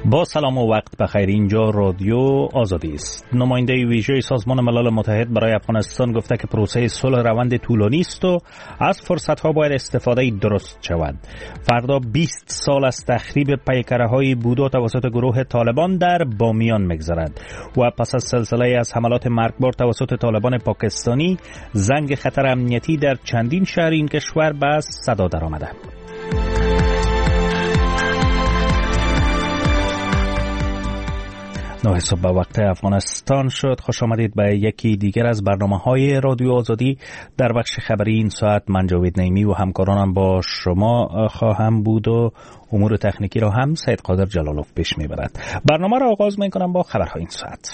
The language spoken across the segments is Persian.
با سلام و وقت بخیر. اینجا رادیو آزادی است. نماینده ویژه سازمان ملل متحد برای افغانستان گفته که پروسه صلح روند طولانی است و از فرصت‌ها باید استفاده درست شود. فردا 20 سال از تخریب پیکره‌های بودا توسط گروه طالبان در بامیان می‌گذرد و پس از سلسله از حملات مرگبار توسط طالبان پاکستانی، زنگ خطر امنیتی در چندین شهر این کشور به صدا درآمده. نه صبح به وقت افغانستان شد. خوش آمدید به یکی دیگر از برنامه‌های رادیو آزادی. در بخش خبری این ساعت من جاوید نعیمی و همکارانم با شما خواهم بود و امور تکنیکی را هم سید قادر جلالوف پیش میبرد. برنامه را آغاز میکنم با خبرهای این ساعت.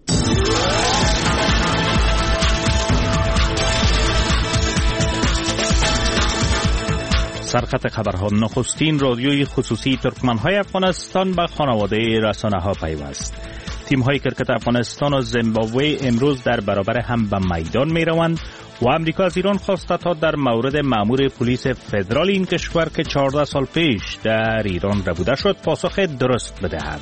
سرخط خبرها: نخستین رادیوی خصوصی ترکمن‌های افغانستان به خانواده رسانه‌ها پیوست. تیم‌های کرکت افغانستان و زیمبابوه امروز در برابر هم به میدان می‌روند و امریکا از ایران خواسته تا در مورد مأمور پلیس فدرال این کشور که 14 سال پیش در ایران ربوده شد پاسخ درست بدهند.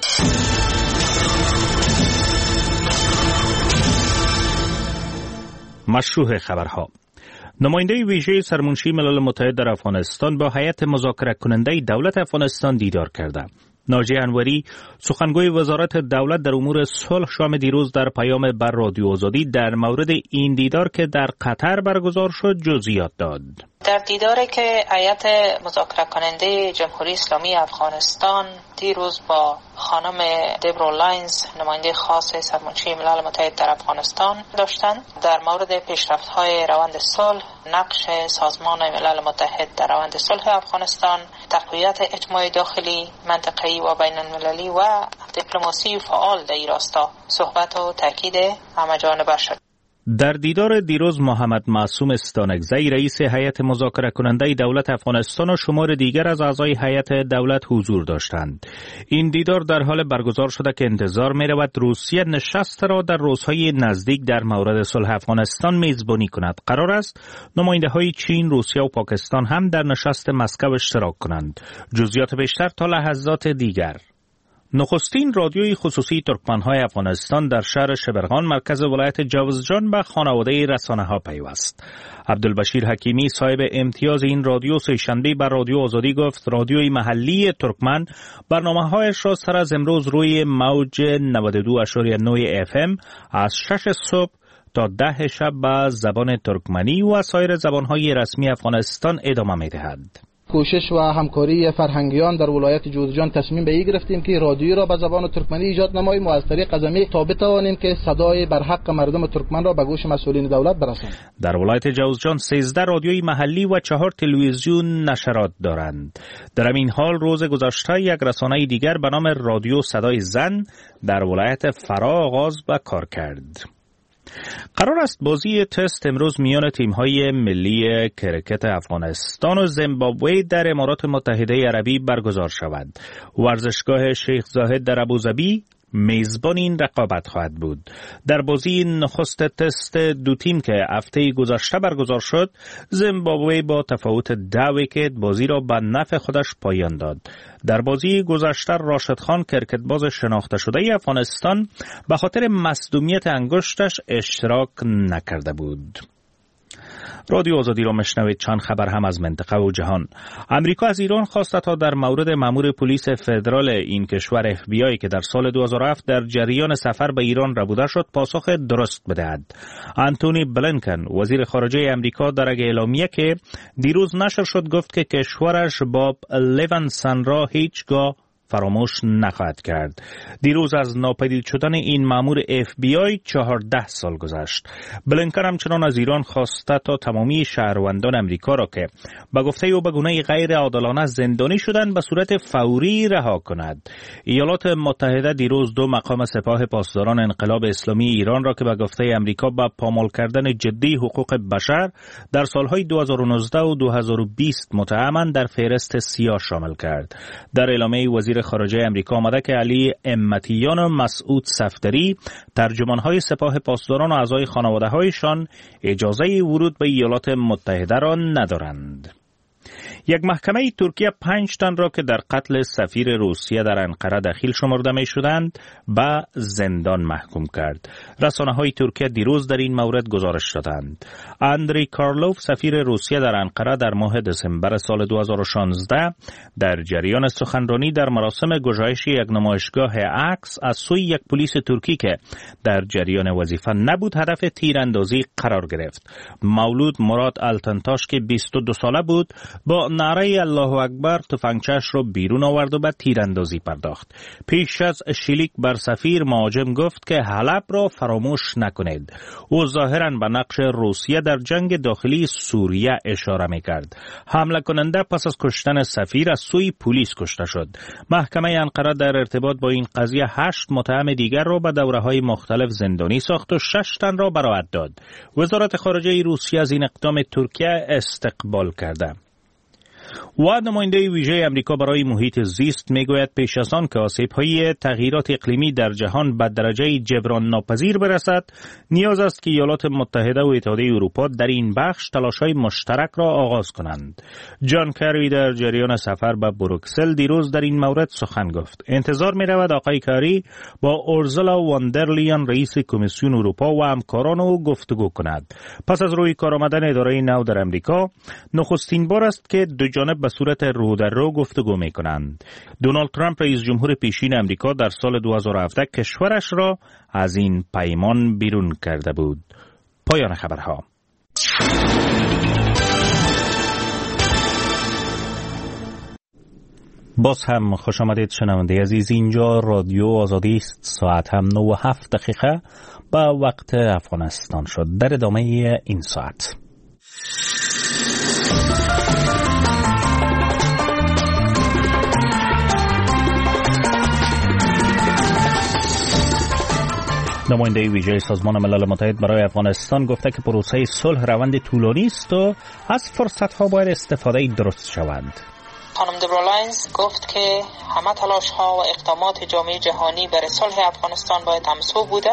مشروع خبرها: نماینده ویژه سرمنشی ملل متحد در افغانستان با هیئت مذاکره کننده دولت افغانستان دیدار کرده. ناجی انوری، سخنگوی وزارت دولت در امور صلح، شام دیروز در پیام بر رادیو آزادی در مورد این دیدار که در قطر برگزار شد جزئیات داد. در دیداری که هیئت مذاکره کننده جمهوری اسلامی افغانستان دیروز با خانم دبرا لاینز، نماینده خاص سرمنشی ملل متحد در افغانستان داشتند، در مورد پیشرفت‌های روند صلح، نقش سازمان ملل متحد در روند صلح افغانستان، تقویت اجماع داخلی، منطقه‌ای و بین‌المللی و دیپلماسی فعال در این راستا صحبت و تاکید همه‌جانبه شد. در دیدار دیروز محمد معصوم استانکزی، رئیس هیئت مذاکره کننده دولت افغانستان و شمار دیگر از اعضای هیئت دولت حضور داشتند. این دیدار در حال برگزار شده که انتظار می رود روسیه نشست را در روزهای نزدیک در مورد صلح افغانستان میزبانی کند. قرار است نماینده های چین، روسیه و پاکستان هم در نشست مسکو اشتراک کنند. جزئیات بیشتر تا لحظات دیگر. نخستین رادیوی خصوصی ترکمن‌های افغانستان در شهر شبرغان مرکز ولایت جوزجان به خانواده رسانه‌ها پیوست. عبدالبشیر حکیمی صاحب امتیاز این رادیو سه‌شنبه بر رادیو آزادی گفت رادیوی محلی ترکمن برنامه‌هایش را سر از امروز روی موج 92.9 FM از 6 صبح تا 10 شب به زبان ترکمنی و سایر زبان‌های رسمی افغانستان ادامه می‌دهد. کوشش و همکاری فرهنگیان در ولایت جوزجان تصمیم به این گرفتیم که رادیو را به زبان ترکمنی ایجاد نماییم و از طریق قزمی تا بتوانیم که صدای بر حق مردم ترکمن را به گوش مسئولین دولت برسانیم. در ولایت جوزجان 13 رادیوی محلی و 4 تلویزیون نشرات دارند. در این حال روز گذشته یک رسانه دیگر به نام رادیو صدای زن در ولایت فرا آغاز به کار کرد. قرار است بازی تست امروز میان تیم‌های ملی کرکت افغانستان و زیمبابوه در امارات متحده عربی برگزار شود. ورزشگاه شیخ زاهد در ابوظبی میزبان این رقابت خواهد بود. در بازی نخست تست دو تیم که هفته گذشته برگزار شد، زیمبابوه با تفاوت 2 ویکت بازی را به نفع خودش پایان داد. در بازی گذشته راشد خان، کرکتباز شناخته شده افغانستان، به خاطر مصدومیت انگشتش اشتراک نکرده بود. رادیو آزادی را مشنوید. چند خبر هم از منطقه و جهان. امریکا از ایران خواسته تا در مورد مأمور پلیس فدرال این کشور FBI که در سال 2007 در جریان سفر به ایران ربوده شد پاسخ درست بدهد. آنتونی بلینکن، وزیر خارجه امریکا، در یک اعلامیه که دیروز نشر شد گفت که کشورش باب لیونسون را هیچگاه فراموش نخواهد کرد. دیروز از ناپدید شدن این مأمور FBI 14 سال گذشت. بلینکن همچنان از ایران خواسته تا تمامی شهروندان امریکا را که به گفته او به گونه غیر عادلانه زندانی شدند به صورت فوری رها کند. ایالات متحده دیروز 2 مقام سپاه پاسداران انقلاب اسلامی ایران را که به گفته امریکا به پامال کردن جدی حقوق بشر در سالهای 2019 و 2020 متهمند در فهرست سیاه شامل کرد. در اعلامیه وزیر خارجه امریکا آمده که علی امتیان و مسعود صفدری، ترجمانهای سپاه پاسداران و اعضای خانواده‌هایشان اجازه ورود به ایالات متحده را ندارند. یک محکمه ترکیه 5 تن را که در قتل سفیر روسیه در انقره دخیل شمرده می شدند به زندان محکوم کرد. رسانه‌های ترکیه دیروز در این مورد گزارش دادند. اندری کارلوف سفیر روسیه در انقره در ماه دسامبر سال 2016 در جریان سخنرانی در مراسم گشایش یک نمایشگاه عکس از سوی یک پلیس ترکی که در جریان وظیفه نبود هدف تیراندازی قرار گرفت. مولود مراد التنتاش که 22 ساله بود با نعره الله اکبر تفنگچه‌اش را بیرون آورد و به تیراندازی پرداخت. پیش از شلیک بر سفیر مهاجم گفت که حلب را فراموش نکنید. او ظاهراً به نقش روسیه در جنگ داخلی سوریه اشاره می‌کرد. حمله کننده پس از کشتن سفیر از سوی پلیس کشته شد. محکمه انقره در ارتباط با این قضیه 8 متهم دیگر را به دوره‌های مختلف زندانی ساخت و 6 تن را براءت داد. وزارت خارجه روسیه از این اقدام ترکیه استقبال کرده. و نماینده ویژه امریکا برای محیط زیست میگوید پیش از آن که آسیب‌های تغییرات اقلیمی در جهان به درجه جبران ناپذیر برسد، نیاز است که ایالات متحده و اتحادیه اروپا در این بخش تلاش‌های مشترک را آغاز کنند. جان کری در جریان سفر به بروکسل دیروز در این مورد سخن گفت. انتظار می‌رود آقای کری با اورزولا واندرلیان رئیس کمیسیون اروپا و همکاران او گفتگو کند. پس از روی کار آمدن اداره نو در امریکا، نخستین بار است که دو جانب به صورت رو در رو گفتگو می کنند. دونالد ترامپ رئیس جمهور پیشین امریکا در سال 2017 کشورش را از این پیمان بیرون کرده بود. پایان خبرها. باز هم خوش آمدید شنونده عزیز. اینجا رادیو آزادی است. ساعت هم 9:07 به وقت افغانستان شد. در ادامه این ساعت نماینده ویژه سازمان ملل متحد برای افغانستان گفته که پروسه صلح روند طولانی است و از فرصت‌ها باید استفاده درست شوند. خانم دبرولاینز گفت که همه تلاش‌ها و اقدامات جامعه جهانی برای صلح افغانستان باید همسو بوده.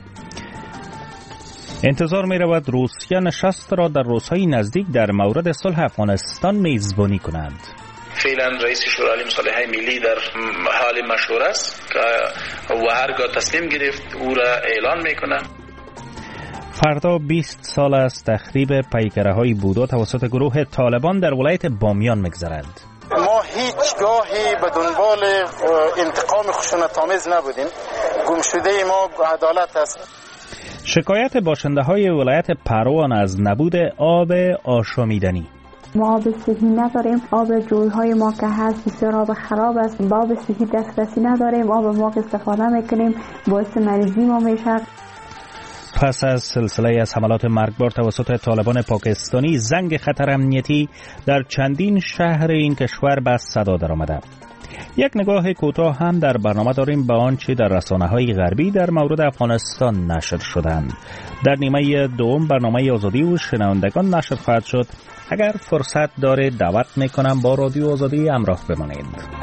انتظار می رود روسیه نشست را در روزهای نزدیک در مورد صلح افغانستان میزبانی کند. فعلا رئیس شورای عالی مصالحه ملی در حال مشوره است که و هرگاه تصمیم گرفت او را اعلان میکنه. فردا 20 سال از تخریب پیکره‌های بودا توسط گروه طالبان در ولایت بامیان می‌گذرد. ما هیچ گاهی به دنبال انتقام خشونت‌آمیز نبودیم. گمشده ما عدالت است. شکایت باشنده‌های ولایت پروان از نبود آب آشامیدنی. ما آب صحی نداریم. آب جوی‌های ما که هست بسیار آب خراب است. با آب صحی دسترسی نداریم. آب ما که استفاده میکنیم باعث مریضی ما میشه. پس از سلسله از حملات مرگبار توسط طالبان پاکستانی، زنگ خطر امنیتی در چندین شهر این کشور به صدا درآمده. یک نگاه کوتاه هم در برنامه داریم به آنچه در رسانه‌های غربی در مورد افغانستان نشر شدند. در نیمه دوم برنامه آزادی و شنوندگان نشر خواهد شد. اگر فرصت داره دعوت میکنم با رادیو آزادی همراه بمانید.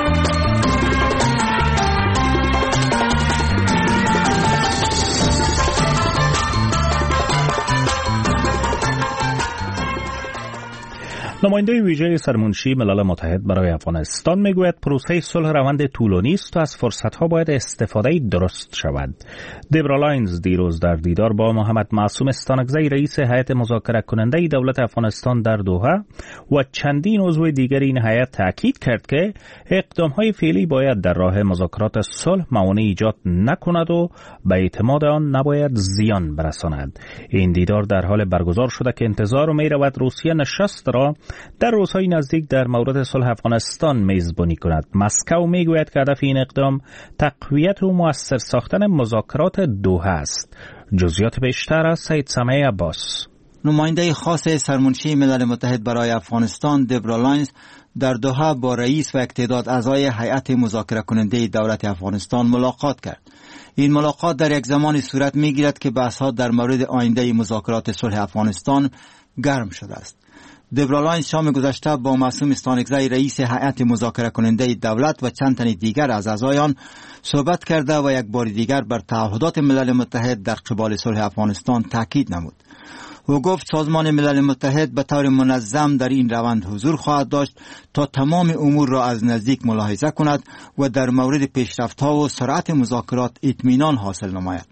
نماینده ویژه سرمنشی ملل متحد برای افغانستان میگوید پروسه صلح روند طولانی است و از فرصت‌ها باید استفاده درست شود. دبرولاینز دیروز در دیدار با محمد معصوم استانکزی رئیس هیئت مذاکره کننده دولت افغانستان در دوحه و چندین عضو دیگر این هیئت تاکید کرد که اقدام‌های فعلی باید در راه مذاکرات صلح موانع ایجاد نکند و به اعتماد آن نباید زیان برساند. این دیدار در حال برگزار شده که انتظار می‌رود روسیه نشست را در روزهای نزدیک در مورد صلح افغانستان میزبانی کند. مسکو میگوید که هدف این اقدام تقویت و مؤثر ساختن مذاکرات دوحه است. جزئیات بیشتر از سید سمیع عباس. نماینده خاص سرمنشی ملل متحد برای افغانستان دبرولاینز در دوحه با رئیس و یک تعداد اعضای هیئت مذاکره کننده دولت افغانستان ملاقات کرد. این ملاقات در یک زمانی صورت میگیرد که بحث‌ها در مورد آینده مذاکرات صلح افغانستان گرم شده است. دبرولاینز شام گذشته با معصوم استانکزی رئیس هیئت مذاکره کننده دولت و چند تن دیگر از اعضای آن صحبت کرده و یک بار دیگر بر تعهدات ملل متحد در قبال صلح افغانستان تاکید نمود. او گفت سازمان ملل متحد به طور منظم در این روند حضور خواهد داشت تا تمام امور را از نزدیک ملاحظه کند و در مورد پیشرفت‌ها و سرعت مذاکرات اطمینان حاصل نماید.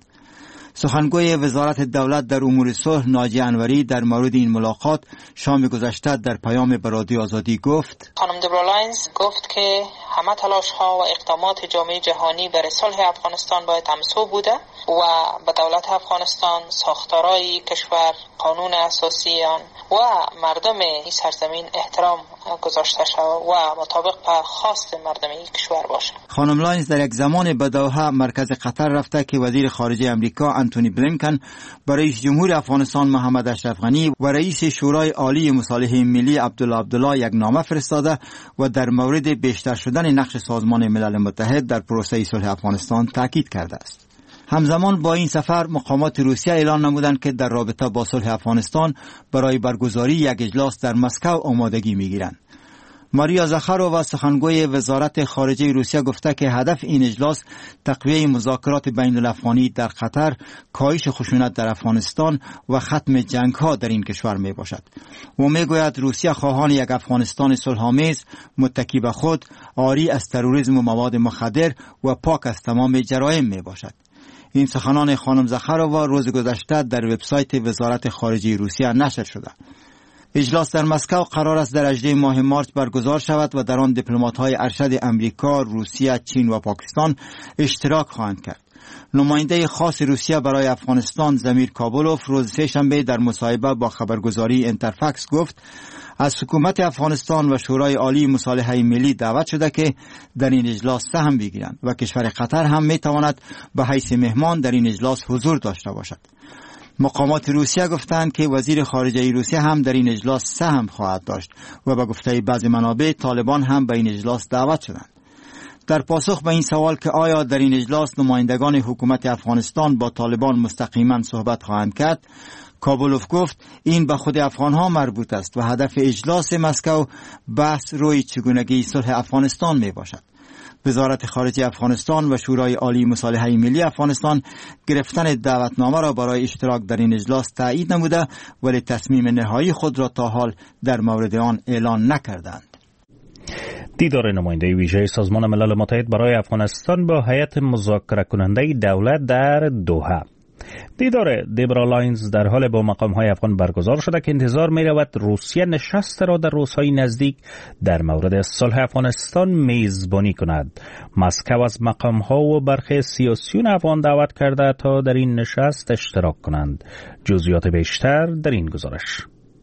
سخنگوی وزارت دولت در امور صلح ناجی انوری در مورد این ملاقات شام گذشته در پیام به رادیو آزادی گفت: خانم دبرولاینز گفت که همه تلاش ها و اقدامات جامعه جهانی برای صلح افغانستان باید همسو بوده و به دولت افغانستان، ساختارهای کشور، قانون اساسی آن و مردم این سرزمین احترام گذاشته شود و مطابق به خواست مردم این کشور باشد. خانم لاینز در یک زمان به دوحه مرکز قطر رفته که وزیر خارجه امریکا انتونی بلینکن برای رئیس جمهور افغانستان محمد اشرف غنی و رئیس شورای عالی مصالحه ملی عبدالله یک نامه فرستاده و در مورد بیشتر شدن نقش سازمان ملل متحد در پروسه صلح افغانستان تاکید کرده است. همزمان با این سفر مقامات روسیه اعلان نمودند که در رابطه با صلح افغانستان برای برگزاری یک اجلاس در مسکو آمادگی می‌گیرند. ماریا زاخارووا سخنگوی وزارت خارجه روسیه گفته که هدف این اجلاس تقویه مذاکرات بین الافغانی در قطر، کاهش خشونت در افغانستان و ختم جنگ‌ها در این کشور می باشد. و می گوید روسیه خواهان یک افغانستان صلح‌آمیز، متکی به خود، عاری از تروریسم و مواد مخدر و پاک از تمام جرایم می باشد. این سخنان خانم زاخارووا روز گذشته در وبسایت وزارت خارجه روسیه نشر شده. اجلاس در مسکو قرار است در 18 ماه مارچ برگزار شود و در آن دیپلمات‌های ارشد امریکا، روسیه، چین و پاکستان اشتراک خواهند کرد. نماینده خاص روسیه برای افغانستان زمیر کابولوف روز سه‌شنبه در مصاحبه با خبرگزاری اینترفکس گفت از حکومت افغانستان و شورای عالی مصالحه ملی دعوت شده که در این اجلاس سهم بگیرند و کشور قطر هم میتواند به حیث مهمان در این اجلاس حضور داشته باشد. مقامات روسیه گفتند که وزیر خارجه روسیه هم در این اجلاس سهم خواهد داشت و به گفته بعضی منابع طالبان هم به این اجلاس دعوت شدند. در پاسخ به این سوال که آیا در این اجلاس نمایندگان حکومت افغانستان با طالبان مستقیما صحبت خواهند کرد، کابولوف گفت این به خود افغانها مربوط است و هدف اجلاس مسکو بحث روی چگونگی صلح افغانستان می باشد. وزارت خارجه افغانستان و شورای عالی مصالحه ملی افغانستان گرفتن دعوتنامه را برای اشتراک در این اجلاس تایید نموده ولی تصمیم نهایی خود را تا حال در مورد آن اعلان نکردند. دیدار نماینده ویژه سازمان ملل متحد برای افغانستان با هیئت مذاکره کننده دولت در دوحه. دیدار دبرولاینز در حال با مقام‌های افغان برگزار شده که انتظار می‌رود روسیه نشست را در روزهای نزدیک در مورد صلح افغانستان میزبانی کند. مسکو از مقام‌ها و برخی سیاسیون افغان دعوت کرده تا در این نشست اشتراک کنند. جزئیات بیشتر در این گزارش.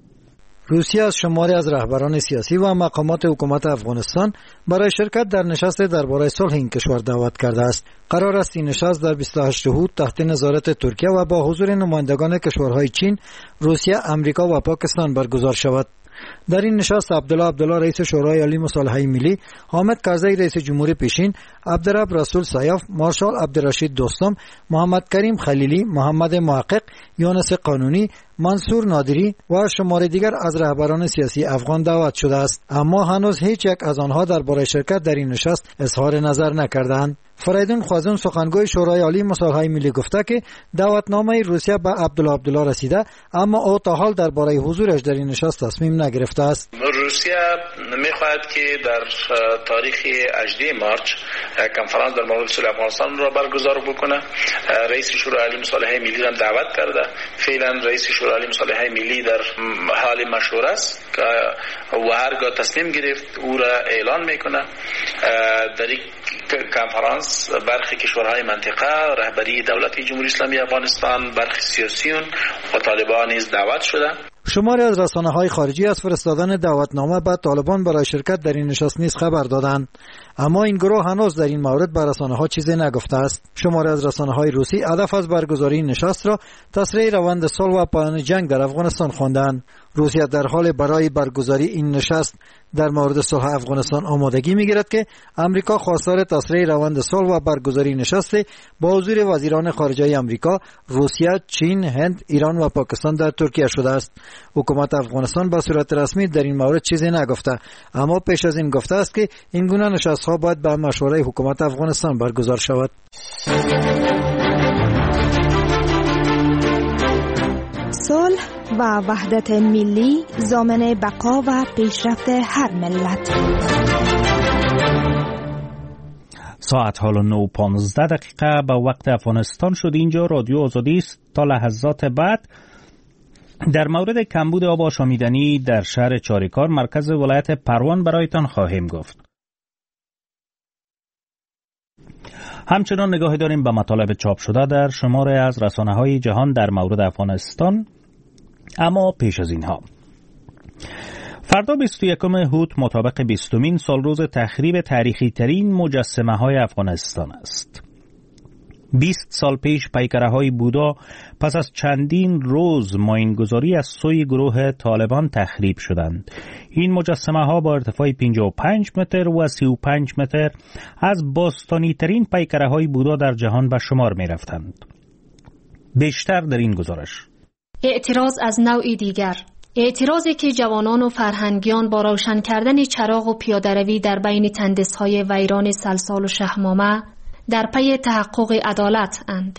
روسیه از شماری از رهبران سیاسی و مقامات حکومت افغانستان برای شرکت در نشست درباره صلح این کشور دعوت کرده است. قرار است این نشست در 28 هوت تحت نظارت ترکیه و با حضور نمایندگان کشورهای چین، روسیه، امریکا و پاکستان برگزار شود. در این نشست عبدالله رئیس شورای عالی مصالحه ملی، حامد کرزی رئیس جمهوری پیشین، عبدالرب رسول سایف، مارشال عبدالرشید دوستم، محمد کریم خلیلی، محمد محقق، یونس قانونی، منصور نادری و شمار دیگر از رهبران سیاسی افغان دعوت شده است، اما هنوز هیچ یک از آنها درباره شرکت در این نشست اظهار نظر نکردند. فریدون خوازون سخنگوی شورای عالی مصالحه ملی گفته که دعوتنامه روسیه به عبدالله رسیده، اما او تا حال درباره حضورش در این نشست تصمیم نگرفته است. روسیه می‌خواهد که در تاریخ 18 مارچ کنفرانس در مورد صلح افغانستان را برگزار بکنه. رئیس شورای عالی مصالحه ملی را دعوت کرده. فعلا رئیس شورای عالی مصالحه ملی در حال مشوره است که و هرگاه تصمیم گرفت او را اعلان میکنه. در این کنفرانس برخی کشورهای منطقه، رهبری دولت جمهوری اسلامی افغانستان، برخی سیاسیون و طالبان نیز دعوت شده. شماری از رسانه‌های خارجی از فرستادن دعوتنامه به طالبان برای شرکت در این نشست نیز خبر دادند، اما این گروه هنوز در این مورد به رسانه‌ها چیزی نگفته است. شماری از رسانه‌های روسی هدف از برگزاری این نشست را تسریع روند صلح و پایان جنگ در افغانستان خواندند. روسیه در حال برای برگزاری این نشست در مورد صلح افغانستان آمادگی می‌گیرد که امریکا خواستار تسریع روند صلح و برگزاری نشست با حضور وزیران خارجه امریکا، روسیه، چین، هند، ایران و پاکستان در ترکیه شده است. حکومت افغانستان به صورت رسمی در این مورد چیزی نگفته، اما پیش از این گفته است که این گونه نشست‌ها باید به مشوره حکومت افغانستان برگزار شود. صلح صلح و وحدت ملی ضامن بقا و پیشرفت هر ملت. ساعت حالا 9:15 به وقت افغانستان شد. اینجا رادیو آزادی است. تا لحظات بعد در مورد کمبود آب آشامیدنی در شهر چاریکار مرکز ولایت پروان برایتان خواهیم گفت. همچنان نگاهی داریم به مطالب چاپ شده در شماری از رسانه‌های جهان در مورد افغانستان. اما پیش از اینها، فردا 21 هوت مطابق 20مین سالروز تخریب تاریخی ترین مجسمه های افغانستان است. 20 سال پیش پیکره های بودا پس از چندین روز ماینگذاری از سوی گروه طالبان تخریب شدند. این مجسمه ها با ارتفاع 55 متر و 35 متر از باستانی ترین پیکره های بودا در جهان به شمار می رفتند. بیشتر در این گزارش. اعتراض از نوعی دیگر، اعتراضی که جوانان و فرهنگیان با روشن کردن چراغ و پیاده‌روی در بین تندس‌های ویران سلسال و شهمامه در پی تحقق عدالت اند.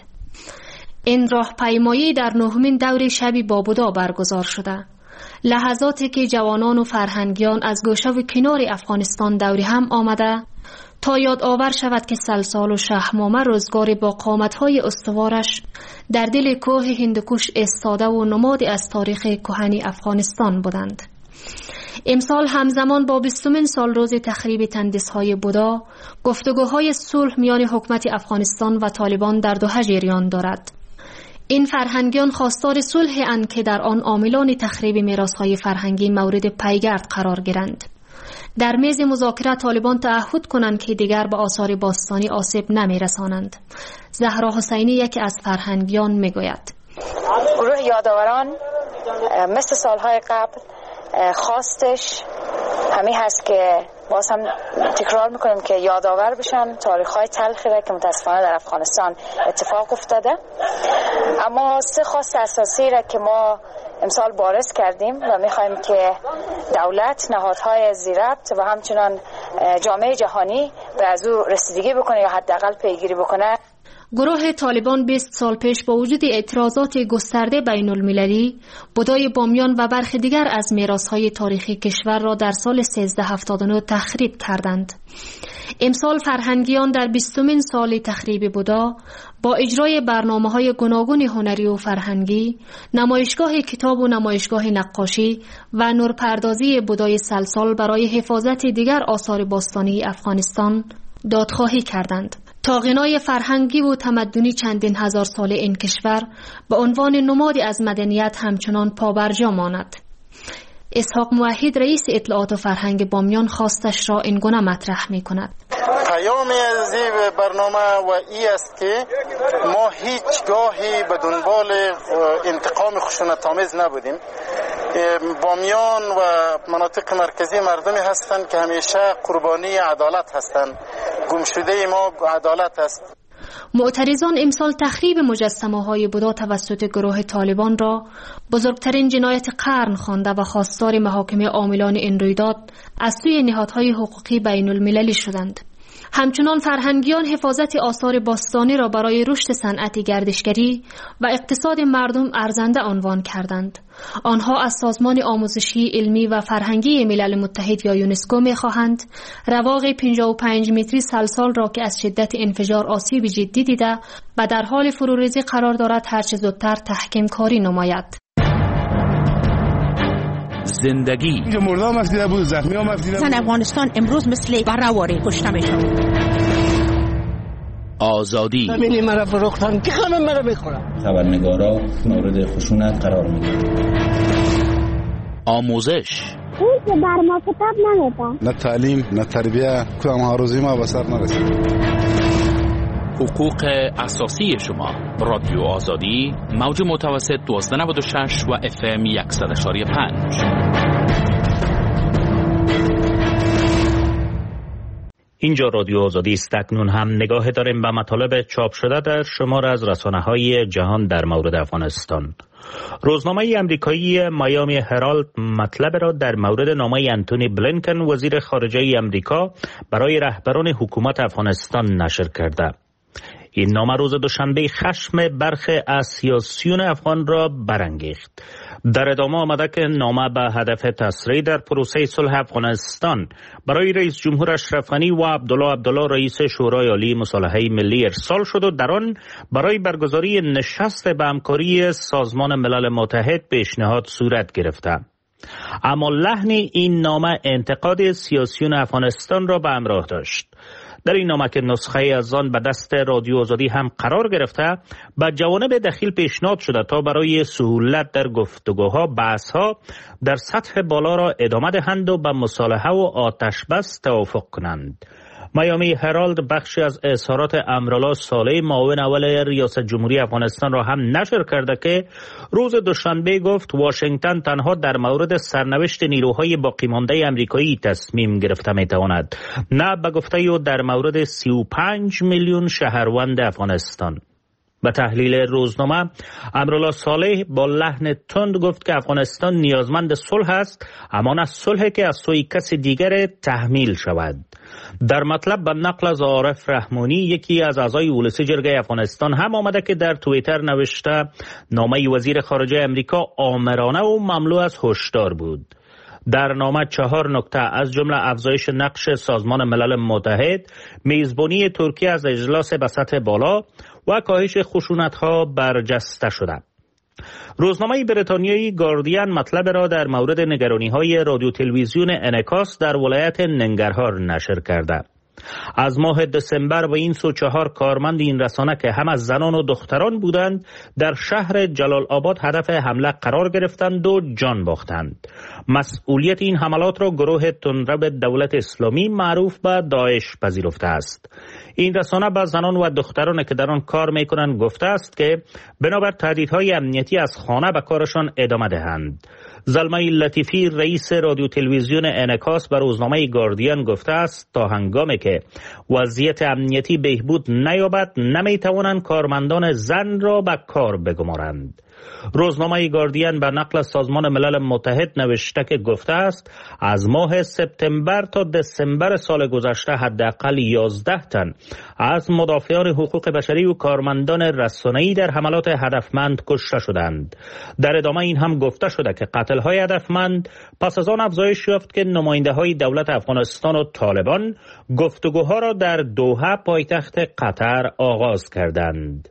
این راهپیمایی در 9مین دور شب بابودا برگزار شده. لحظاتی که جوانان و فرهنگیان از گوشه و کنار افغانستان دوری هم آمده تا یاد آور شود که سلسال و شهمامه روزگاری با قامت‌های استوارش در دل کوه هندوکش ایستاده و نمادی از تاریخ کهن افغانستان بودند. امسال همزمان با 20مین سالروز تخریب تندس‌های بودا، گفتگوهای صلح میان حکومت افغانستان و طالبان در دوحه جریان دارد. این فرهنگیان خواستار صلح اند که در آن عاملان تخریب میراث‌های فرهنگی مورد پیگرد قرار گیرند. در میز مذاکره طالبان تعهد کنند که دیگر به آثار باستانی آسیب نمی‌رسانند. زهرا حسینی یکی از فرهنگیان میگوید: گروه یادآوران مثل سالهای قبل خواستش همین هست که باز هم تکرار میکنیم که یادآور بشن تاریخ‌های تلخی را که متاسفانه در افغانستان اتفاق افتاده. اما 3 خواست اساسی را که ما امسال بارز کردیم و میخوایم که دولت، نهادهای ذی‌ربط و همچنان جامعه جهانی به از او رسیدگی بکنه یا حداقل پیگیری بکنه. گروه طالبان 20 سال پیش با وجود اعتراضات گسترده بین المللی، بودای بامیان و برخی دیگر از میراث‌های تاریخی کشور را در سال 1379 تخریب کردند. امسال فرهنگیان در 20مین سال تخریب بودا با اجرای برنامه‌های گوناگون هنری و فرهنگی، نمایشگاه کتاب و نمایشگاه نقاشی و نورپردازی بودای سلسال برای حفاظت دیگر آثار باستانی افغانستان دادخواهی کردند تا غنای فرهنگی و تمدنی چندین هزار ساله این کشور به عنوان نمادی از مدنیت همچنان پابرجا ماند. اسحاق موحد رئیس اطلاعات و فرهنگ بامیان خواستش را این گونه مطرح می کند. پیام از برنامه و ای است که ما هیچ گاهی به دنبال انتقام خشونت‌آمیز نبودیم. بامیان و مناطق مرکزی مردمی هستند که همیشه قربانی عدالت هستند. گمشده ما عدالت است. معترضان امسال تخریب مجسمه‌های بودا توسط گروه طالبان را بزرگترین جنایت قرن خوانده و خواستار محاکمه عاملان این رویداد از سوی نهادهای حقوقی بین المللی شدند. همچنان فرهنگیان حفاظت آثار باستانی را برای رشد صنعت گردشگری و اقتصاد مردم ارزنده عنوان کردند. آنها از سازمان آموزشی، علمی و فرهنگی ملل متحد یا یونسکو می‌خواهند رواق 55 متری سلسال را که از شدت انفجار آسیب جدی دیده و در حال فروریزی قرار دارد هرچه زودتر تحکیم کاری نماید. زندگی مردم مفدیده بود، زخمی ها مفدیده بود. زن افغانستان امروز مثل برهواری کشته میشن. آزادی همینی مرا فروختن که همه مرا میخورن. خبرنگارا مورد خشونت قرار میگیرن. آموزش اون که بر ما کتاب نمیدن. نه تعلیم نه تربیه کدام هاروزی ما به سر نرسید. حقوق اساسی شما. رادیو آزادی موج متوسط 1296 و FM 100.5. اینجا رادیو آزادی است. اکنون هم نگاه داریم به مطالب چاپ شده در شمار از رسانه‌های جهان در مورد افغانستان. روزنامه امریکایی میامی هرالد مطلب را در مورد نامه انتونی بلینکن وزیر خارجه امریکا برای رهبران حکومت افغانستان نشر کرده. این نامه روز دوشنبه خشم برخی از سیاسیون افغان را برانگیخت. در ادامه آمده که نامه به هدف تسریع در پروسه صلح افغانستان برای رئیس جمهور اشرف غنی و عبدالله رئیس شورای عالی مصالحه ملی ارسال شد و در آن برای برگزاری نشست به همکاری سازمان ملل متحد پیشنهاد صورت گرفته. اما لحن این نامه انتقاد سیاسیون افغانستان را به همراه داشت. در این نامه که نسخه از آن به دست رادیو آزادی هم قرار گرفته، به جوانب دخیل پیشنهاد شده تا برای سهولت در گفتگوها بحث‌ها در سطح بالا را ادامه دهند و به مصالحه و آتش بس توافق کنند. میامی هرالد بخشی از اظهارات امرالله صالح معاون اول ریاست جمهوری افغانستان را هم نشر کرده که روز دوشنبه گفت واشنگتن تنها در مورد سرنوشت نیروهای باقی مانده آمریکایی تصمیم گرفته میتواند، نه به گفته او در مورد 35 میلیون شهروند افغانستان. به تحلیل روزنامه امرالله صالح با لحن تند گفت که افغانستان نیازمند صلح است، اما نه صلحی که از سوی کسی دیگر تحمیل شود. در مطلب به نقل از عارف رحمانی، یکی از اعضای اولسی جرگه افغانستان، هم آمده که در توییتر نوشته نامه وزیر خارجه امریکا آمرانه و مملو از هشدار بود. در نامه 4 نکته از جمله افزایش نقش سازمان ملل متحد، میزبانی ترکیه از اجلاس به سطح بالا و کاهش خشونت‌ها برجسته شده. روزنامه بریتانیایی گاردین مطلب را در مورد نگرانی‌های رادیو تلویزیون انعکاس در ولایت ننگرهار نشر کرده. از ماه دسامبر و این سو 4 کارمند این رسانه که هم از زنان و دختران بودند در شهر جلال آباد هدف حمله قرار گرفتند و جان باختند. مسئولیت این حملات را گروه تندرو دولت اسلامی معروف به داعش پذیرفته است. این رسانه به زنان و دختران که در آن کار میکنند گفته است که بنابر تهدیدهای امنیتی از خانه به کارشان ادامه دهند. زلمه لطیفی رئیس رادیو تلویزیون انعکاس به روزنامه گاردین گفته است تا هنگامی که وضعیت امنیتی بهبود نیابد نمیتوانند کارمندان زن را به کار بگمارند. روزنامه گاردین به نقل از سازمان ملل متحد نوشته که گفته است از ماه سپتامبر تا دسامبر سال گذشته حداقل 11 تن از مدافعان حقوق بشری و کارمندان رسانه‌ای در حملات هدفمند کشته شدند. در ادامه این هم گفته شده که قتل‌های هدفمند پس از آن افزایش یافت که نماینده‌های دولت افغانستان و طالبان گفتگوها را در دوحه پایتخت قطر آغاز کردند.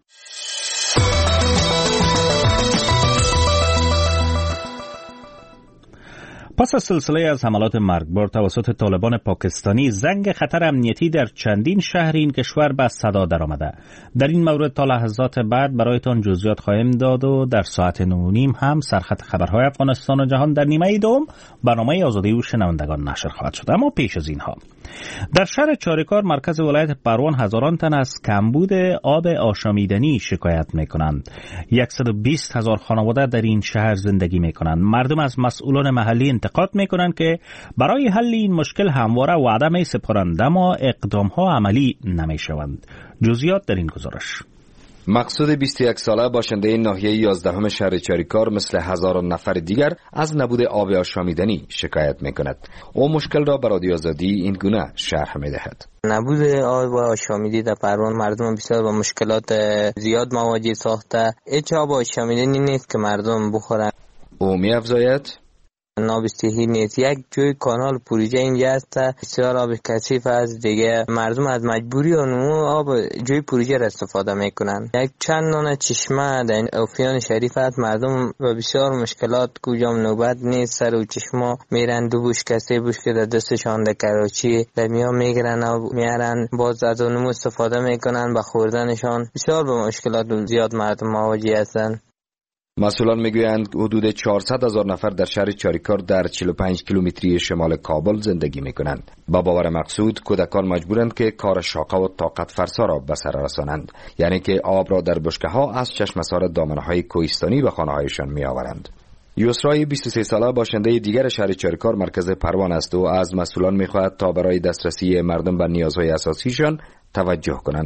پس از سلسله از حملات مرگبار توسط طالبان پاکستانی، زنگ خطر امنیتی در چندین شهر این کشور به صدا درآمده. در این مورد تا لحظات بعد برایتان جزئیات خواهیم داد و در ساعت 9:30 هم سرخط خبرهای افغانستان و جهان در نیمه دوم برنامه آزادی و شنوندگان نشر خواهد شد. اما پیش از اینها در شهر چاریکار مرکز ولایت پروان هزاران تن از کمبود آب آشامیدنی شکایت میکنند. 120,000 خانواده در این شهر زندگی میکنند. مردم از مسئولان محلی انتقاد میکنند که برای حل این مشکل همواره وعده میسپارند اما اقدامها عملی نمیشوند. جزئیات در این گزارش. مقصود 21 ساله باشنده ناحیه 11 شهر چاریکار مثل هزاران نفر دیگر از نبود آب آشامیدنی شکایت میکند. او مشکل را به رادیو آزادی این گونه شرح میدهد. نبود آب آشامیدنی در پروان مردم بسیار با مشکلات زیاد مواجه ساخته. هیچ آب آشامیدنی نیست که مردم بخورند. او می‌افزاید نابستهی نیست. یک جوی کانال پروژه اینجا است، بسیار آب کثیف است دیگه. مردم از مجبوری اونمو آب جوی پروژه را استفاده میکنن. یک چند نان چشمه در اوفیان شریف است. مردم و بسیار مشکلات کجام نوبت نیست سر و چشما میرن دو بوش کسی بوش که در دستشان در کراچی در میان میگیرن و میارن باز از اونمو استفاده میکنن به خوردنشان. بسیار به مشکلات زیاد مردم مواجه هستند. مسئولان میگویند حدود 400,000 نفر در شهر چاریکار در 45 کیلومتری شمال کابل زندگی میکنند. با باور مقصود کودکان مجبورند که کار شاقه و طاقت فرسا را به سر رسانند، یعنی که آب را در بشکه ها از چشمسار دامنه های کوهستانی به خانه هایشان می آورند. یسرای 23 ساله باشنده دیگر شهر چاریکار مرکز پروان است و از مسئولان میخواهد تا برای دسترسی مردم به نیازهای اساسیشان توجه کنند.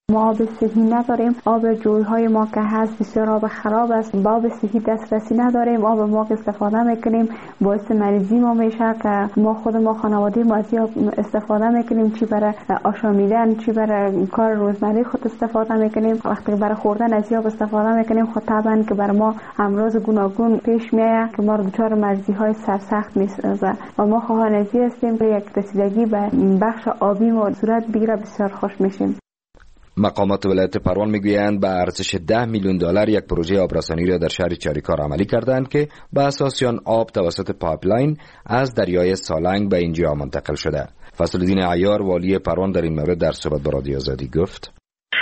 ما آب صحی نداریم. آب جویهای ما که هست بسیار آب خراب است. با آب صحی دسترسی نداریم. آب ما که استفاده میکنیم باعث مریضی ما میشه که ما خود ما خانواده ما از آب استفاده میکنیم، چی برای آشامیدن چی برای کار روزمره خود استفاده میکنیم. وقتی برای خوردن از آب استفاده میکنیم خود طبعا که برای ما امراض گوناگون پیش میاد که ما دچار مریضی های سرسخت میسازه و ما خواهانزی هستیم که یک رسیدگی به بخش آبی ما صورت بگیره بسیار خوش میشیم. مقامات ولایت پروان میگویند به ارزش 10 میلیون دلار یک پروژه آبرسانی را در شهر چاریکار عملی کردند که به اساس آن آب توسط پایپلاین از دریای سالنگ به اینجا منتقل شده. فضل‌الدین عیار والی پروان در این مورد در صحبت با رادیو آزادی گفت: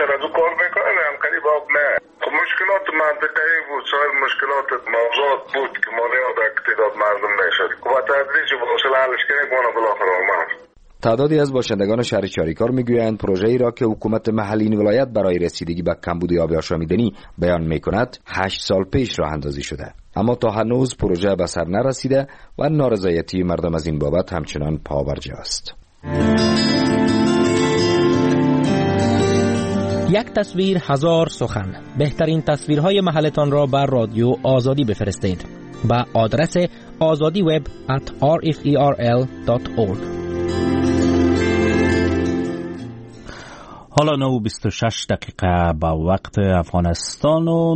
مشکلات منطقه‌ای بود، سایر مشکلات موضوعات بود که مانع تعداد مردم نشد و با تدریج حاصل حلش کردیم که بالاخره آمد. تعدادی از باشندگان شهر چاریکار میگویند پروژه‌ای را که حکومت محلی این ولایت برای رسیدگی به کمبود آب آشامیدنی بیان میکند 8 سال پیش راه اندازی شده، اما تا هنوز پروژه به سر نرسیده و نارضایتی مردم از این بابت همچنان پابرجا است. یک تصویر هزار سخن. بهترین تصویرهای محلتان را بر رادیو آزادی بفرستید به آدرس azadiweb@rferl.org. حالا 9:26 دقیقه با وقت افغانستان و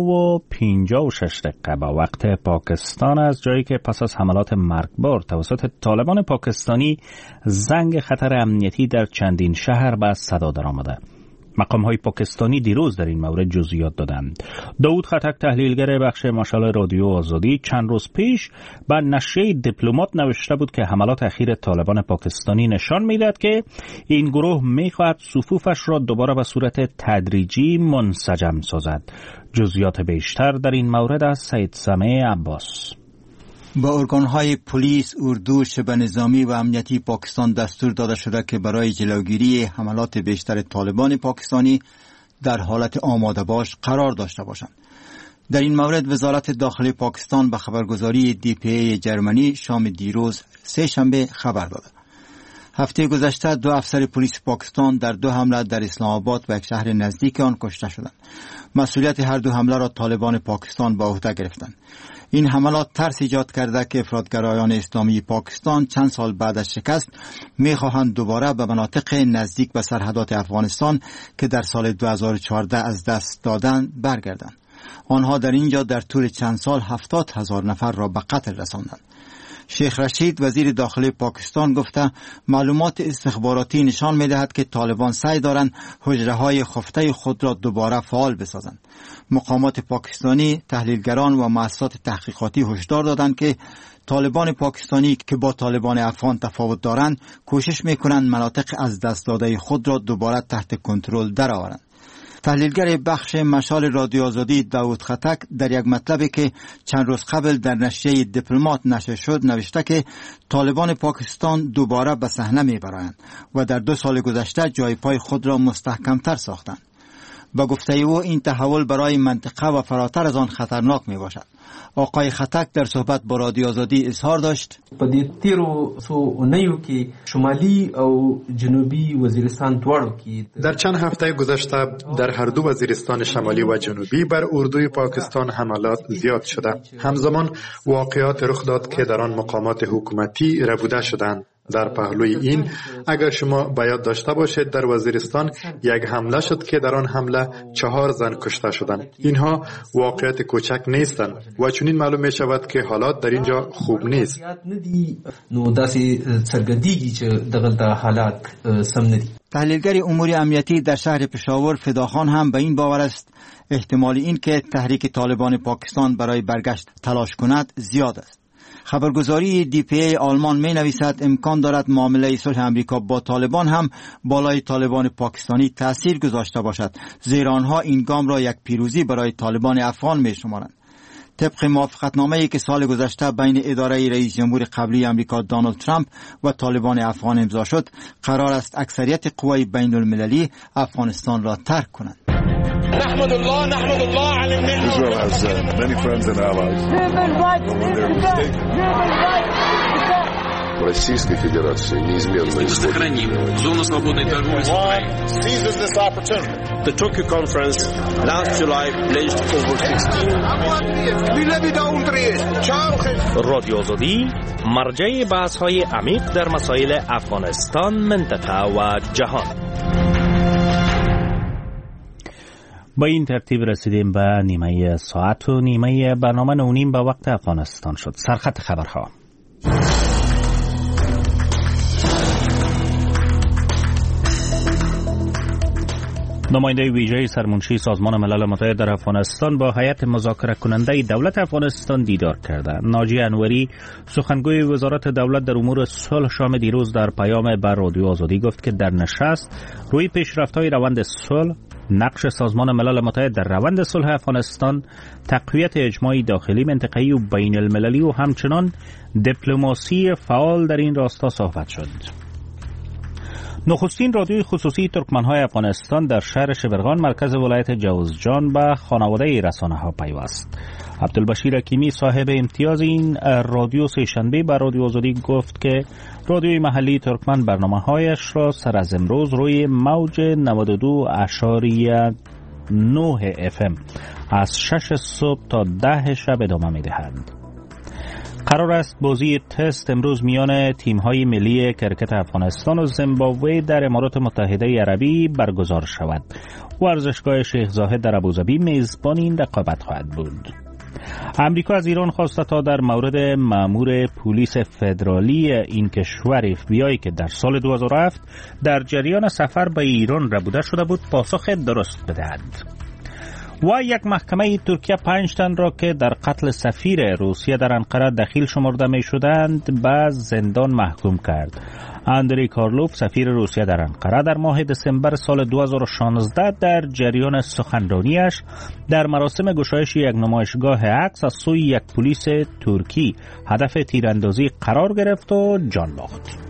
9:56 دقیقه با وقت پاکستان است، جایی که پس از حملات مرگبار توسط طالبان پاکستانی زنگ خطر امنیتی در چندین شهر به صدا درآمده. مقام‌های پاکستانی دیروز در این مورد جزئیات دادند. داود خطک، تحلیلگر بخش مشال رادیو آزادی، چند روز پیش به نشریه دیپلمات نوشته بود که حملات اخیر طالبان پاکستانی نشان می‌دهد که این گروه می‌خواهد صفوفش را دوباره به صورت تدریجی منسجم سازد. جزئیات بیشتر در این مورد از سید سمیع عباس. با ارگان‌های پلیس، اردو، شبه نظامی و امنیتی پاکستان دستور داده شده که برای جلوگیری حملات بیشتر طالبان پاکستانی در حالت آماده باش قرار داشته باشند. در این مورد وزارت داخلی پاکستان به خبرگزاری DPA جرمنی شام دیروز سه‌شنبه خبر داد. هفته گذشته 2 افسر پلیس پاکستان در 2 حمله در اسلام آباد و یک شهر نزدیک آن کشته شدند. مسئولیت هر 2 حمله را طالبان پاکستان به عهده گرفتند. این حملات ترس ایجاد کرده که افراطگرایان اسلامی پاکستان چند سال بعد از شکست می‌خواهند دوباره به مناطق نزدیک به سرحدات افغانستان که در سال 2014 از دست دادند برگردند. آنها در اینجا در طول چند سال 70,000 نفر را به قتل رساندند. شیخ رشید وزیر داخلی پاکستان گفته معلومات استخباراتی نشان می‌دهد که طالبان سعی دارند حجره‌های خفته خود را دوباره فعال بسازند. مقامات پاکستانی، تحلیلگران و مؤسسات تحقیقاتی هشدار دادند که طالبان پاکستانی که با طالبان افغان تفاوت دارند کوشش می‌کنند مناطق از دست داده خود را دوباره تحت کنترل درآورند. تحلیلگر بخش مشال رادیو آزادی داود خطک در یک مطلبی که چند روز قبل در نشریه دیپلمات نشر شد نوشته که طالبان پاکستان دوباره به صحنه می‌برند و در 2 سال گذشته جای پای خود را مستحکم‌تر ساختند. با گفته او این تحول برای منطقه و فراتر از آن خطرناک میباشد. آقای خطک در صحبت با رادیو آزادی اظهار داشت: په دې تیرو څو اونیو کې شمالي او جنوبي وزیرستان دواړو کې در چند هفته گذشته در هر 2 وزیرستان شمالی و جنوبی بر اردوی پاکستان حملات زیاد شده. همزمان واقعات رخ داد که در آن مقامات حکومتی ربوده شدند. در پهلوی این اگر شما باید داشته باشید در وزیرستان یک حمله شد که در آن حمله 4 زن کشته شدند. اینها واقعیت کوچک نیستند و چنین معلوم می شود که حالات در اینجا خوب نیست. نو داسې څرګندېږي چې دغه حالات سم نه دي. تحلیلگر امور امنیتی در شهر پشاور فداخان هم به این باور است احتمال این که تحریک طالبان پاکستان برای برگشت تلاش کند زیاد است. خبرگزاری DPA آلمان می نویسد امکان دارد معامله صلح امریکا با طالبان هم بالای طالبان پاکستانی تأثیر گذاشته باشد، زیرا آنها این گام را یک پیروزی برای طالبان افغان می شمارند. طبق موافقتنامه‌ای که سال گذشته بین اداره رئیس جمهور قبلی امریکا دونالد ترامپ و طالبان افغان امضا شد، قرار است اکثریت قوای بین المللی افغانستان را ترک کنند. نحمد الله على النعمة. Israel has many friends and allies. Российской Федерации неизменно сохраним зону свободной торговли с Украиной. The Tokyo Conference last July pledged over 16 رادیو آزادی مرجع بحث‌های عمیق در مسائل افغانستان، منطقه و جهان. با این ترتیب رسیدیم به نیمه ساعت و نیمه برنامه 9:30 به وقت افغانستان شد. سرخط خبرها. نماینده ویژه سرمنشی سازمان ملل متحد در افغانستان با هیئت مذاکره کننده دولت افغانستان دیدار کرده. ناجی انوری سخنگوی وزارت دولت در امور صلح شام دیروز در پیام بر رادیو آزادی گفت که در نشست روی پیشرفت‌های روند صلح، نقش سازمان ملل متحد در روند صلح افغانستان، تقویت اجماع داخلی، منطقه‌ای و بین المللی و همچنان دیپلماسی فعال در این راستا صحبت شد. نخستین رادیوی خصوصی ترکمن‌های افغانستان در شهر شبرغان مرکز ولایت جوزجان به خانواده رسانه‌ها پیوست. عبدالبشیر حکیمی صاحب امتیاز این رادیو سه‌شنبه به رادیو آزادی گفت که رادیوی محلی ترکمن برنامه‌هایش را سر از امروز روی موج 92.9 FM از 6 صبح تا 10 شب ادامه می‌دهند. قرار است بازی تست امروز میان تیم‌های ملی کرکت افغانستان و زیمبابوه در امارات متحده عربی برگزار شود. ورزشگاه شیخ زاهد در ابوظبی میزبان این رقابت خواهد بود. امریکا از ایران خواسته تا در مورد مأمور پلیس فدرالی این کشور FBI که در سال 2007 در جریان سفر به ایران ربوده شده بود پاسخ درست بدهد. و یک محکمه ترکیه 5 تن را که در قتل سفیر روسیه در انقره دخیل شمرده می شدند به زندان محکوم کرد. اندری کارلوف سفیر روسیه در انقره در ماه دسامبر سال 2016 در جریان سخنرانیش در مراسم گشایش یک نمایشگاه عکس از سوی یک پلیس ترکی هدف تیراندازی قرار گرفت و جان باخت.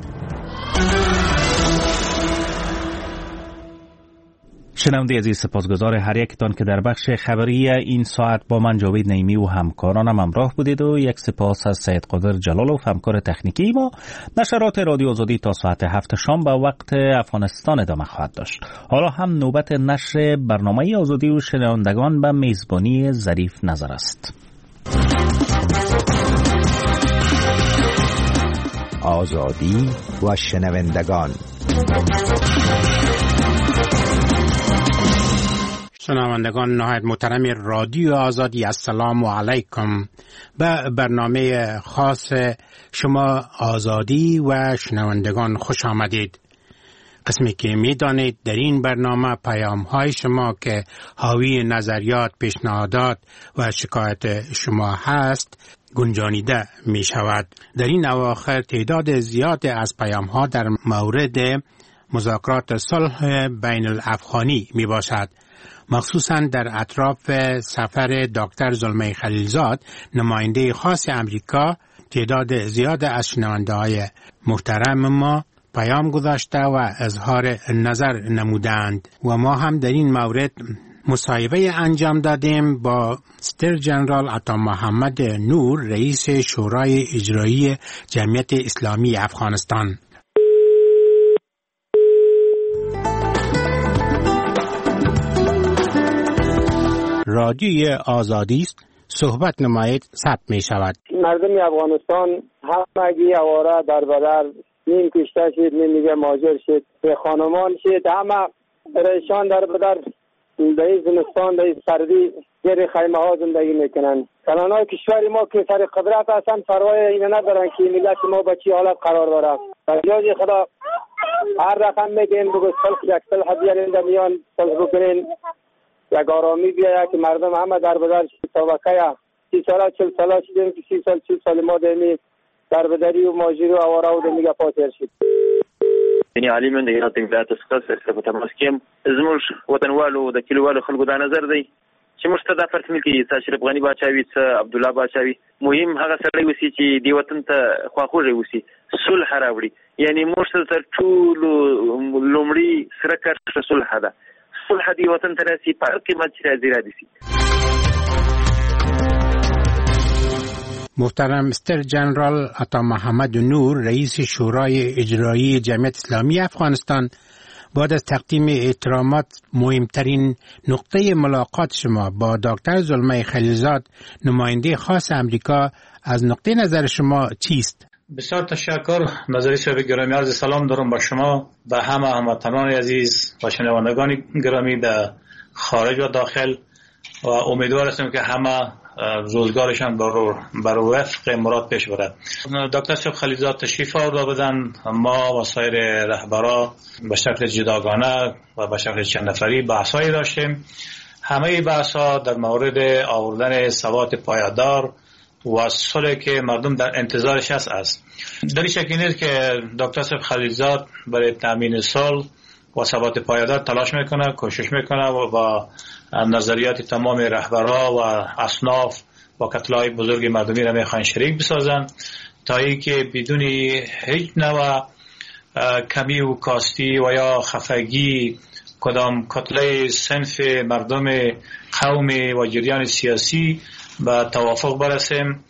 شنونده عزیز، سپاسگزار هر یکتان که در بخش خبری این ساعت با من جاوید نعیمی و همکارانم همراه بودید و یک سپاس از سید قادر جلالوف همکار تکنیکی ما. نشرات رادیو آزادی تا ساعت 7 شام به وقت افغانستان ادامه خواهد داشت. حالا هم نوبت نشر برنامه آزادی و شنوندگان به میزبانی ظریف نظر است. آزادی و شنوندگان. شنوندگان نهایت محترم رادیو آزادی، السلام علیکم. به برنامه خاص شما آزادی و شنوندگان خوش آمدید. قسمی که می دانید در این برنامه پیام های شما که حاوی نظریات، پیشنهادات و شکایت شما هست گنجانیده می شود. در این اواخر تعداد زیاد از پیام ها در مورد مذاکرات صلح بین الافغانی می باشد، مخصوصا در اطراف سفر دکتر زلمه خلیلزاد نماینده خاص امریکا. تعداد زیاد از شنونده های محترم ما پیام گذاشته و اظهار نظر نمودند و ما هم در این مورد مصاحبه انجام دادیم با ستر جنرال عطا محمد نور، رئیس شورای اجرایی جمعیت اسلامی افغانستان. رادیوی آزادی است، صحبت نمایید، ثبت می شود. مردم افغانستان همگی اواره در بدر نیم کشته شد، نیم دیگه مهاجر شد، به خانمان شد، همه پریشان در بدر در زمستان در سردی زیر خیمه ها زندگی میکنن. کلانای کشور ما که سر قدرت هستن پروای اینه ندارن که ملت ما به چی حالت قرار داره. جاج خدا هر رقم میگیم بگو صلح یک صلح بیارین در میان صلح بکنین، یک آرامی بیاید که مردم همه در بدر طبقه 30 ساله 40 ساله شدیم که 30 سال 40 سال ما دمی در بدری و ماجری و آواره و دمیگه پاتر شد. یعنی علیمون د یاد د تاسو سره په تماس کې زموږ وطنوالو د کلیوالو خلکو دا نظر دی چې موږ ته د فرصت ملکی اشرف غنی بچاوي څه عبد الله بچاوي مهم هغه سره وسی چې دی وطن ته خواخوږي وسی صلح راوړي. یعنی موږ تر ټول لومړی سره کار صلح ده، صلح دی وطن ته راسي په کې مچ راځي. محترم مستر جنرال عطا محمد نور رئیس شورای اجرایی جمعیت اسلامی افغانستان بعد از تقدیم احترامات مهمترین نقطه ملاقات شما با دکتر زلمه خلیلزاد نماینده خاص امریکا از نقطه نظر شما چیست؟ بسیار تشکر. نظری صاحب گرامی، عرض سلام دارم با شما و همه هموطنان عزیز و شنوندگان گرامی در خارج و داخل و امیدوار هستم که همه روزگارشان بر وفق مراد پیش برد. دکتر صاحب خلیلزاد تشریف آوردن، ما و سایر رهبرا به شکل جداگانه و به شکل چند نفری بحثایی داشتیم. همه بحث‌ها در مورد آوردن ثبات پایدار و صلحی که مردم در انتظارش است. در این شکل نیست که دکتر صاحب خلیلزاد برای تامین صلح و ثبات پایدار تلاش میکنه، کوشش میکنه و با نظریات تمام رهبرها و اصناف و کتلای بزرگ مردمی را میخوان شریک بسازن تا اینکه بدون هیچ نوع کمی و کاستی و یا خفگی کدام کتله صنف مردم قومی و جریان سیاسی به توافق برسیم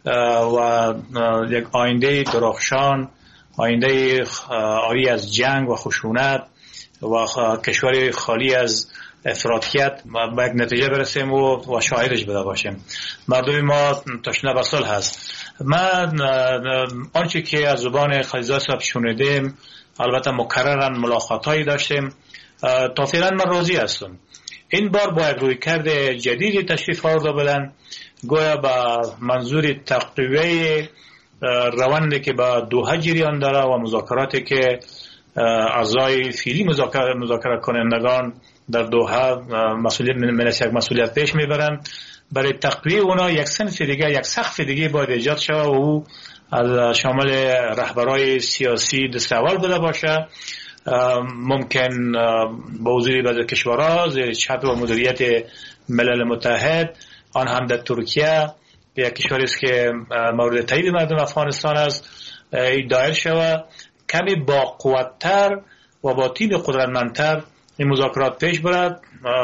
و یک آینده درخشان، آینده آری از جنگ و خشونت و کشور خالی از افراطیت به یک نتیجه برسیم و شاهدش بوده باشیم. مردم ما تشنه به صلح هست. من آنچه که از زبان خلیلزاد صاحب شنیدیم، البته مکررن ملاقاتایی داشتیم، تا فعلا من راضی هستم. این بار با یک رویکرد جدید تشریف آورده بودند، گویا با منظور تقویه روندی که با دوحه جریان داره و مذاکراتی که اعضای فعلی مذاکره کنندگان در دوحه مسئولیت پیش میبرند. برای تقویه اونا یک صنف دیگه، یک سقف دیگه باید ایجاد شود و او از شامل رهبرای سیاسی دست اول بوده باشه. ممکن با حضور بعضی کشورها زیر چتر و مدیریت ملل متحد، آن هم در ترکیه یک کشوری است که مورد تایید مردم افغانستان است، دایر شود کمی با قوت‌تر و با تیم قدرتمندتر این مذاکرات پیش برد.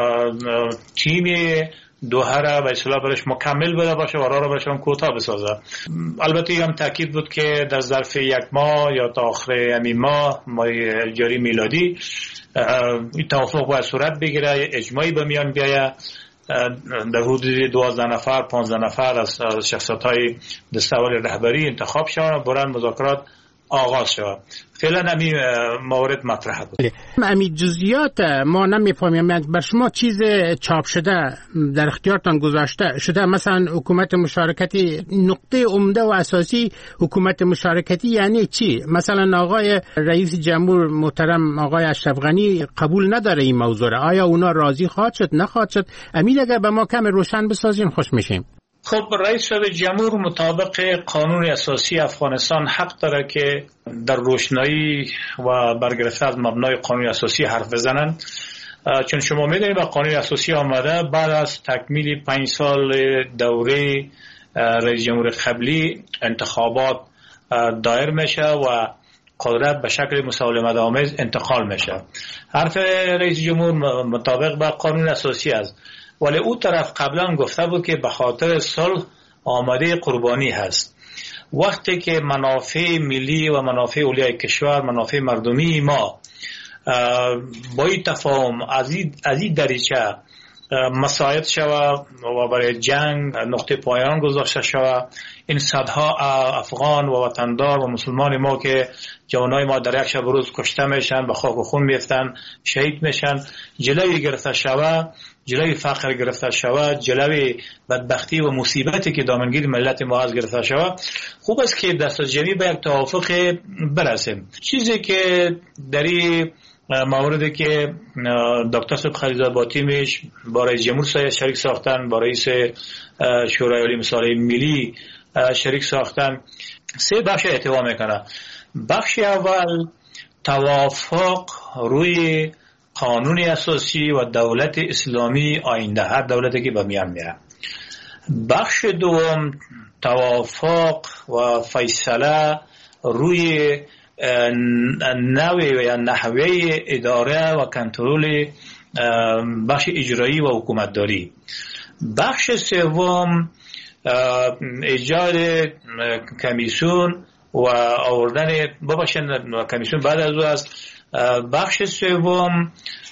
تیم دوحه را به اصطلاح برش مکمل بده باشه و راه را برشان کوتاه بسازه. البته هم تاکید بود که در ظرف یک ماه یا تا آخر همین ماه جاری میلادی این توافق باید صورت بگیره، اجماعی به میان بیاید، در حدود 12 نفر 15 نفر از شخصیت‌های دسته اول رهبری انتخاب شوند، برند مذاکرات آغاز شود. فعلا همین موارد مطرح بود. همین جزئیات ما نمی‌فهمیم. بر شما چیز چاپ شده در اختیارتان گذاشته شده، مثلا حکومت مشارکتی، نقطه عمده و اساسی حکومت مشارکتی یعنی چی؟ مثلا آقای رئیس جمهور محترم آقای اشرف غنی قبول نداره این موضوع را. آیا اونا راضی خواهد شد نخواهد شد؟ امید اگر به ما کم روشن بسازین خوش میشیم. خب رئیس جمهور مطابق قانون اساسی افغانستان حق داره که در روشنایی و برگرفته از مبنای قانون اساسی حرف بزنند، چون شما میدونید با قانون اساسی آمده بعد از تکمیل 5 سال دوره رئیس جمهور قبلی انتخابات دایر میشه و قدرت به شکل مسالمت آمیز انتقال میشه. حرف رئیس جمهور مطابق با قانون اساسی است، ولی او طرف قبلا گفته بود که به خاطر صلح آماده قربانی هست. وقتی که منافع ملی و منافع اولیای کشور، منافع مردمی ما با این تفاهم از این دریچه مساعد شود و برای جنگ نقطه پایان گذاشته شود، این صدها افغان و وطندار و مسلمان ما که جوانای ما در یک شب روز کشته میشن، به خاک و خون میفتن، شهید میشن، جلوی گرفته شود، جلوی فقر گرفته شود، جلوی بدبختی و مصیبتی که دامنگیر ملت ما از گرفته شود، خوب است که دست از جمعی به یک توافق برسیم. چیزی که در این موردی که دکتر صاحب خلیلزاد با تیمش با رئیس جمهور شریک ساختن، با رئیس شورای عالی مصالح ملی شریک ساختن، 3 بخش احتوا میکنه. بخش اول توافق روی قانون اساسی و دولت اسلامی آینده، هر دولتی که به میان میاد. بخش دوم توافق و فیصله روی نوع یا نحوه اداره و کنترل بخش اجرایی و حکومتداری. بخش سوم ایجاد کمیسیون و آوردن کمیسیون بعد از او است. بخش سوم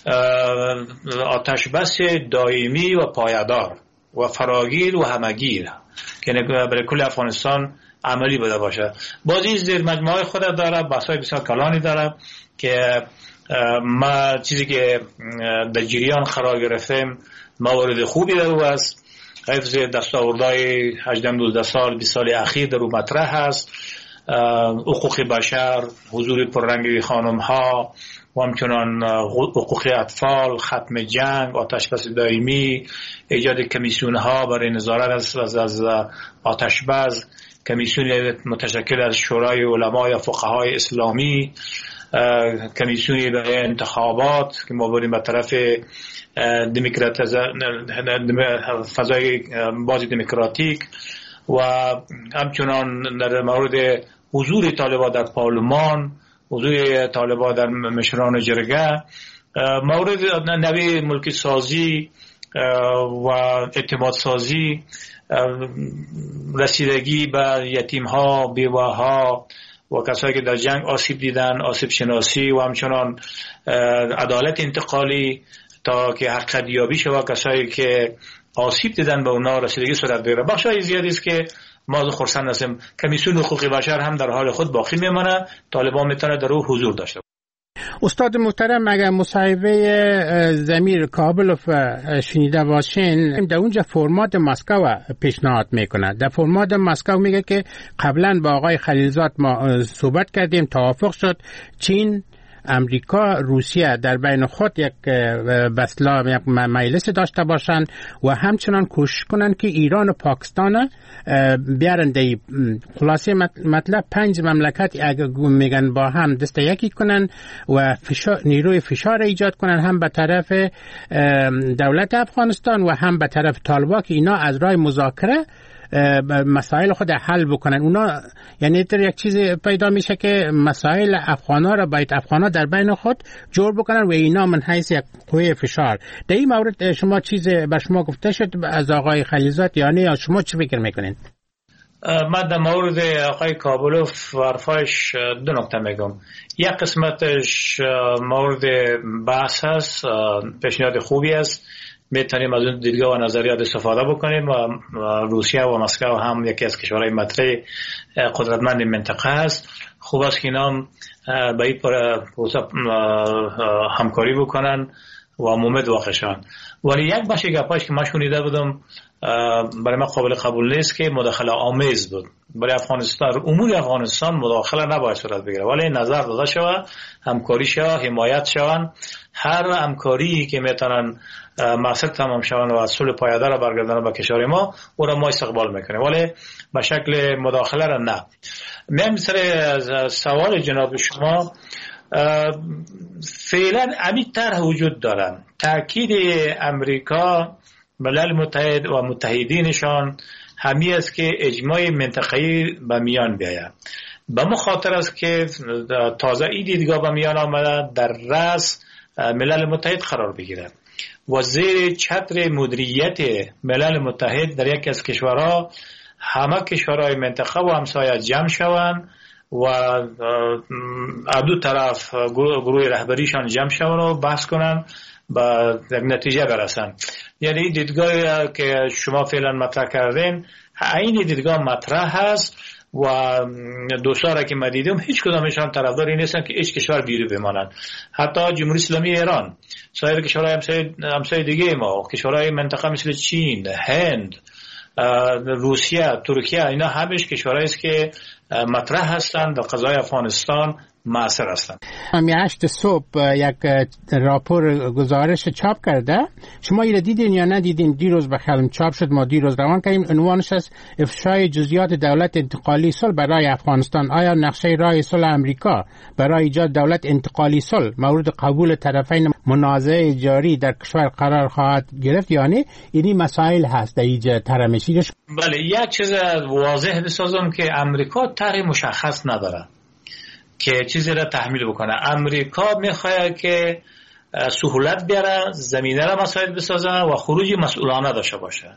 آتش بس دائمی و پایدار و فراگیر و همگیر که برای کل افغانستان عملی بوده باشه. بازی زیر مجموعه خود داره، بحث‌های بسیار کلانی داره که ما چیزی که در جریان قرار گرفتیم موارد خوبی در او است. حفظ دستاوردهای 18-12 سال 20 سال اخیر در او مطرح است. حقوق بشر، حضور پررنگ خانم ها و همچنان حقوق اطفال، ختم جنگ، آتش بس دائمی، ایجاد کمیسیون ها برای نظارت از آتش بس، کمیسیون متشکل از شورای علما یا فقهای اسلامی، کمیسیونی برای انتخابات که ما بریم به طرف فضای بازی دموکراتیک و همچنان در مورد حضور طالبان در پارلمان، حضور طالبان در مشران جرگه، مورد نوی ملکی سازی و اعتماد سازی، رسیدگی به یتیم ها، بیوه ها و کسایی که در جنگ آسیب دیدن، آسیب شناسی و همچنان عدالت انتقالی تا که حقیقت یابی شود کسایی که آسیب دیدن به اونا رسیدگی صورت بگیره. بخشای زیادی است که ما خرسند هستیم. کمیسیون حقوق بشر هم در حال خود باقی میمانه، طالبان میتونه در او حضور داشته. استاد محترم، اگر مصاحبه ضمیر کابلوف شنیده باشین، در اونجا فرمات مسکو پیشنهاد میکنه. در فرمات مسکو میگه که قبلا با آقای خلیلزاد ما صحبت کردیم، توافق شد چین، امریکا، روسیه در بین خود یک یک مجلس داشته باشند و همچنان کوشش کنند که ایران و پاکستان بیارن دی. خلاصه مطلب 5 مملکت اگر میگن با هم دست یکی کنن و نیروی فشار ایجاد کنن، هم به طرف دولت افغانستان و هم به طرف طالبان که اینا از راه مذاکره مسائل خود حل بکنن. اونا یعنی در یک چیز پیدا میشه که مسائل افغانا را باید افغانا در بین خود جور بکنن و اینا من حیث یک قوه فشار. در این مورد شما چیز به شما گفته شد از آقای خلیلزاد، یعنی شما چی فکر میکنین؟ من در مورد آقای کابلوف و حرفایش 2 نکته میگم. یک قسمتش مورد بحث هست، پیشنهاد خوبی است، میتونیم از اون دیدگاه و نظریات استفاده بکنیم و روسیه و مسکو هم یکی از کشورهای مطرح قدرتمند منطقه است. خوب است که اینا به این همکاری بکنن و مومد واقعشان. ولی یک بخش گپاش که من شنیده بودم برای من قابل قبول نیست که مداخله آمیز بود. برای افغانستان، امور افغانستان مداخله نباید صورت بگیره، ولی نظر داده شود، همکاری شود، حمایت شوند. هر همکاری که میتونن مقصد تمام شوند و صلح پایدار را برگردانند به کشور ما، او را ما استقبال میکنیم، ولی به شکل مداخله را نه. من سر سوال جناب شما، فعلا همین طرح وجود دارن. تاکید امریکا، ملل متحد و متحدینشان همی است که اجماع منطقه‌ای به میان بیاید. به مخاطر است که تازه این دیدگاه به میان آمده در رأس ملل متحد قرار بگیرد و زیر چتر مدیریت ملل متحد در یکی از کشورها همه کشورهای منطقه و همسایه جمع شوند و دو طرف گروه رهبریشان جمع شوند و بحث کنند به نتیجه برسند. یعنی این دیدگاهی که شما فعلا مطرح کردین این دیدگاه مطرح هست و دوستان که من دیدم هیچ کدامشان طرفداری نیستن که هیچ کشور بیرون بمانند. حتی جمهوری اسلامی ایران، سایر کشورهای همسایه دیگه ما، کشورهای منطقه مثل چین، هند، روسیه، ترکیه، اینا همش کشورهایی است که مطرح هستند در قضای افغانستان مؤثر هستند. 8 صبح یک راپور گزارش چاپ کرده، شما اینو دیدین یا ندیدین؟ دیروز به خلم چاپ شد، ما دیروز روان کردیم. عنوانش است افشای جزئیات دولت انتقالی صلح برای افغانستان. آیا نقشه راه صلح امریکا برای ایجاد دولت انتقالی صلح مورد قبول طرفین منازعه جاری در کشور قرار خواهد گرفت یا نه؟ این مسائل هست در اینجا ترمشیش. بله، یک چیز واضح بسازم که امریکا طرح مشخص نداره که چیزی را تحمیل بکنه. امریکا میخواد که سهولت بیاره، زمینه را مساعد بسازه و خروج مسئولانه داشته باشه.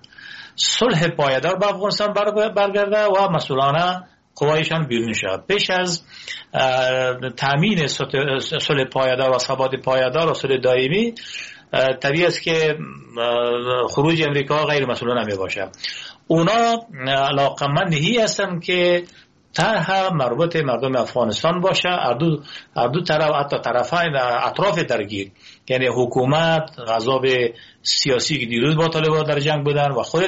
صلح پایدار به افغانستان برگرده و مسئولانه قوایشان بیرون شود. پیش از تامین صلح پایدار و ثبات پایدار و صلح دائمی طبیعی است که خروج امریکا غیر مسئولانه می باشه. اونا علاقمندی هستند که طرح مربوط مردم افغانستان باشه، هر دو طرف، حتی طرفین اطراف درگیر، یعنی حکومت، غضب سیاسی که دیروز با طالبان در جنگ بودن و خود